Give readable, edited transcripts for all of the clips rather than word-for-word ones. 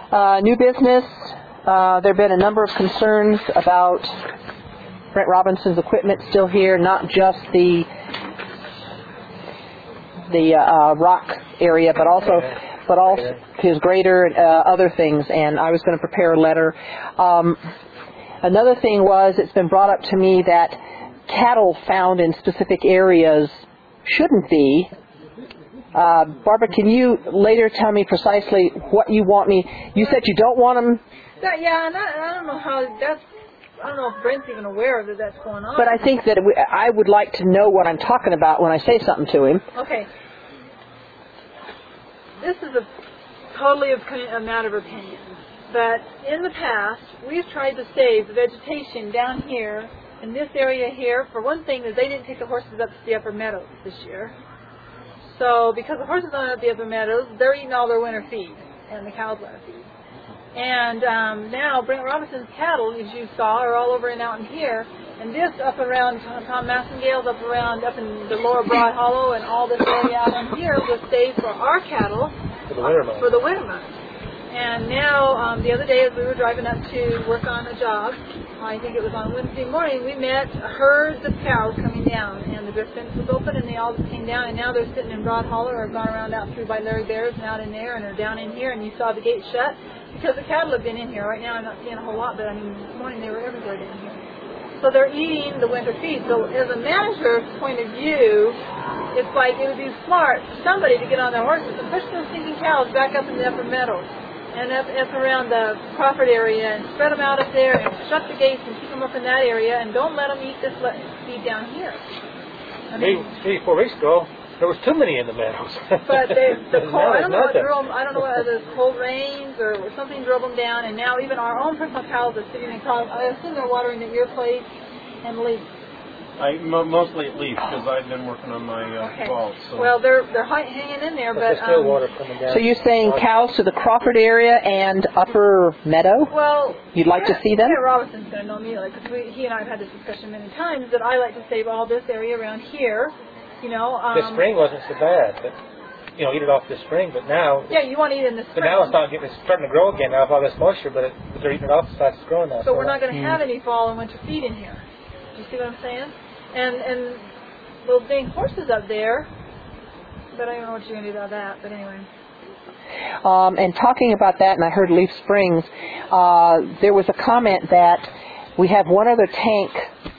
New business. There have been a number of concerns about Brent Robinson's equipment still here, not just the rock area, but also his grader and other things. And I was going to prepare a letter. Another thing was, it's been brought up to me that cattle found in specific areas shouldn't be. Barbara, can you later tell me precisely what you want me? You said you don't want them. Yeah, and I don't know how that's. I don't know if Brent's even aware that that's going on. But I think that I would like to know what I'm talking about when I say something to him. Okay. This is totally a matter of opinion. But in the past, we've tried to save the vegetation down here, in this area here. For one thing, is they didn't take the horses up to the upper meadows this year. So because the horses aren't at the upper meadows, they're eating all their winter feed, and the cows' winter feed. And now Brent Robinson's cattle, as you saw, are all over and out in here. And this up around Tom Massengale's, up in the lower Broad Hollow, and all this area out in here was saved for our cattle for the winter months. And now, the other day as we were driving up to work on a job, I think it was on Wednesday morning, we met herds of cows coming down, and the drift fence was open, and they all just came down, and now they're sitting in Broad Hollow, or gone around out through by Larry Bear's and out in there, and they're down in here, and you saw the gate shut, because the cattle have been in here. Right now I'm not seeing a whole lot, but I mean, this morning they were everywhere down here. So they're eating the winter feed. So as a manager's point of view, it's like it would be smart for somebody to get on their horses and push those stinking cows back up in the upper meadows and up around the Crawford area, and spread them out up there, and shut the gates and keep them up in that area, and don't let them eat this feed down here. I mean, 4 weeks ago, there was too many in the meadows. But the cold, I don't know whether the cold rains or something drove them down, and now even our own personal cows are sitting in cows. I assume they're watering at your place and leaf. Mostly at leaf, because I've been working on my falls. So. Well, they're hanging in there, but there's still water coming down. So you're saying cows to the Crawford area and Upper Meadow? Well, you'd like to see them? Yeah, Robinson's going to know me, because he and I have had this discussion many times that I like to save all this area around here. You know, this spring wasn't so bad, but eat it off this spring. But now, yeah, you want to eat in the spring. But now it's starting to grow again. Now with all this moisture, but they're eating it off as fast as it's growing now. So we're not going to have any fall and winter feed in here. Do you see what I'm saying? And those dang horses up there, but I don't know what you're going to do about that, but anyway. And talking about that, and I heard Leaf Springs, there was a comment that we have one other tank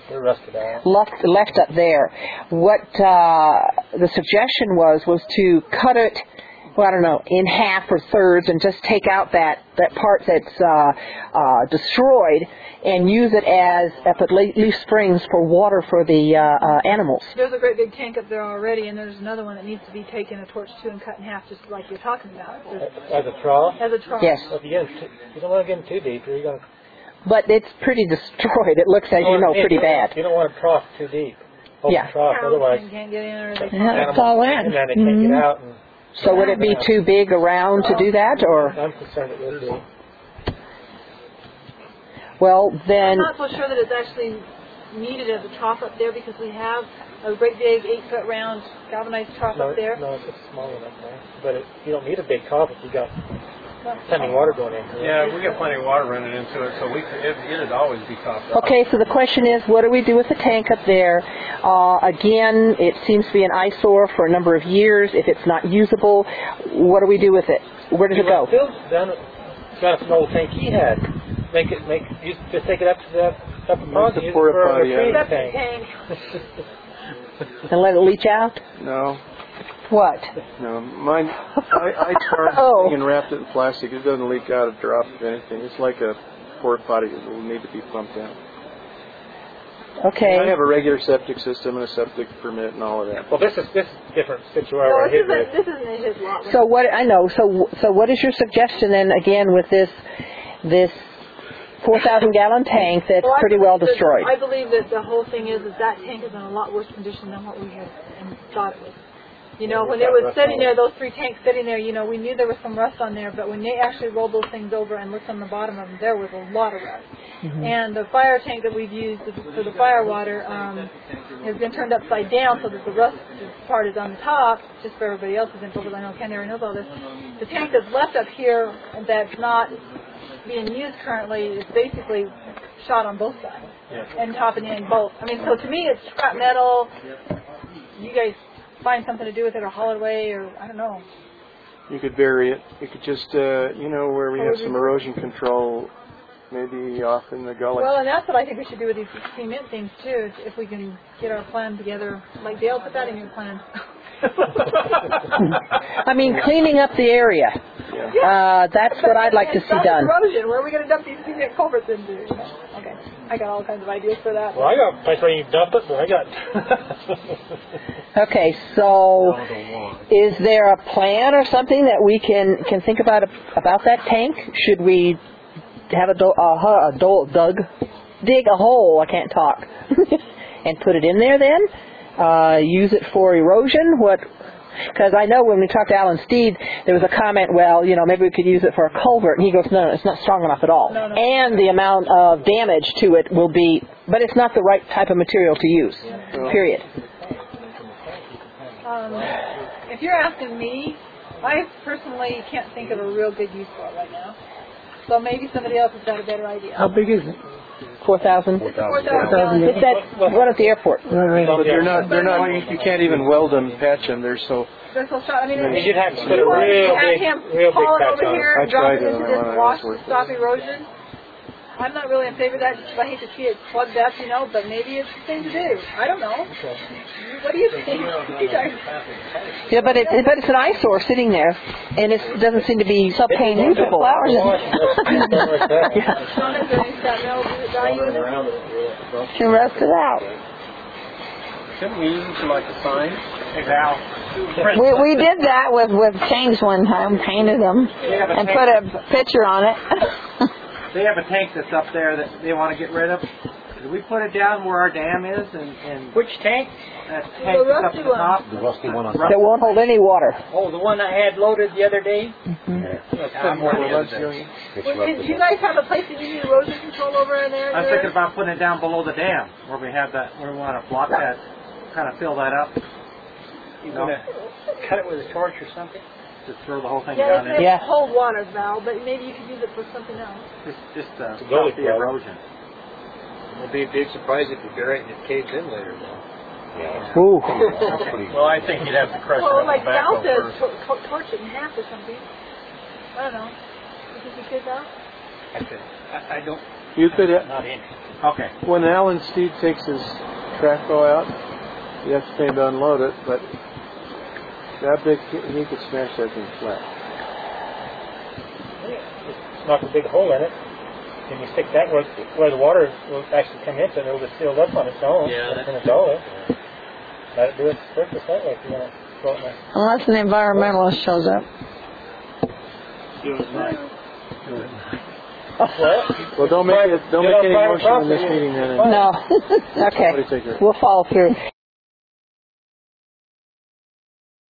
left up there. What the suggestion was to cut it, well, I don't know, in half or thirds, and just take out that part that's destroyed and use it as up at Leaf Springs for water for the animals. There's a great big tank up there already, and there's another one that needs to be taken a torch to and cut in half, just like you're talking about. As a trough? As a trough. Yes. Well, you don't want to get them too deep, or you're going to... But it's pretty destroyed. It looks, as you know, pretty bad. You don't want a trough too deep. Open trough, otherwise can't get in, or they can't fall in. And then they can't get out. So would it be too big around to do that, or? I'm concerned it would be. Well, then... I'm not so sure that it's actually needed as a trough up there, because we have a great big 8-foot round galvanized trough up there. No, it's a small one up there. But you don't need a big trough if you got plenty of water going into it. Yeah, we got plenty of water running into it, so it'd always be topped up. Okay, so the question is, what do we do with the tank up there? Again, it seems to be an eyesore for a number of years. If it's not usable, what do we do with it? Where does it go? Phil's got an old tank he had. Just take it up to the upper pond and use it for a feeding tank. And let it leach out? No. What? No, mine. I tarred and wrapped it in plastic. It doesn't leak out a drop of anything. It's like a porta potty. It will need to be pumped out. Okay. I have a regular septic system and a septic permit and all of that. Well, this is different situation. This isn't his lot. So what I know. So what is your suggestion then? Again, with this 4,000-gallon tank that's pretty well destroyed. I believe that the whole thing is that tank is in a lot worse condition than what we had thought it was. You know, when it was sitting there, those 3 tanks sitting there, you know, we knew there was some rust on there, but when they actually rolled those things over and looked on the bottom of them, there was a lot of rust. And the fire tank that we've used for the fire water has been turned upside down so that the rust part is on the top, just for everybody else's info, because I know Ken already knows all this. The tank that's left up here that's not being used currently is basically shot on both sides, and top and end both. I mean, so to me, it's scrap metal. You guys find something to do with it or haul it away, or I don't know. You could bury it. You could just, you know, where we have some erosion control, maybe off in the gully. Well, and that's what I think we should do with these cement things, too, if we can get our plan together. Like, Dale, put that in your plan. I mean, cleaning up the area. That's what I'd like to see done. Erosion. Where are we going to dump these cement culverts into? Okay. I got all kinds of ideas for that. Well, I got a place where you dump it, but I got... Okay, so is there a plan or something that we can think about that tank? Should we have dig a hole, I can't talk, and put it in there then? Use it for erosion? Because I know when we talked to Alan Steed, there was a comment, well, you know, maybe we could use it for a culvert. And he goes, no, it's not strong enough at all. No. And the amount of damage to it will be, but it's not the right type of material to use, period. If you're asking me, I personally can't think of a real good use for it right now. So maybe somebody else has got a better idea. How big is it? 4,000? 4,000. It's that one at the airport. Right. But they're not, you can't even weld them, patch them. They're so... They're so short. I mean, you'd have to put a real big patch on it. I tried it. Wash to stop erosion. I'm not really in favor of that just because I hate to see it plugged up, you know, but maybe it's the thing to do. I don't know. What do you think? Yeah, but it's an eyesore sitting there, and it doesn't seem to be so usable. Flowers in it. Can rust it out. Couldn't we use it for like a sign? Hey, Val. We did that with chains one time, painted them, and put a picture on it. They have a tank that's up there that they want to get rid of. Did we put it down where our dam is? And which tank? That tank that's up at the top. The rusty one on that won't hold any water. Oh, the one I had loaded the other day? Do you guys have a place that you need erosion control over in there? I was thinking about putting it down below the dam where we have that, where we want to block that, kind of fill that up. You going to cut it with a torch or something? Just throw the whole thing down in. Yeah, hold water, Val, but maybe you could use it for something else. Just stop the erosion. It'd be a big surprise if you bury it and it caves in later, though. Yeah. Ooh. Well, I think you'd have to crush it on like the back Val says, first. torch it in half or something. I don't know. You think you could, Val? I don't. You could. Not in. Okay. When Alan Steed takes his Traco out, you have to pay him to unload it, but that big, he could smash that thing flat. Just knock a big hole in it, and you stick that where the water will actually come into it, and it'll just seal up on its own. Yeah, that's going to go. Let it do its purpose that way if you want to throw it in there. Unless an environmentalist shows up. Well, don't make any motion in this meeting then. No. Okay. We'll follow through.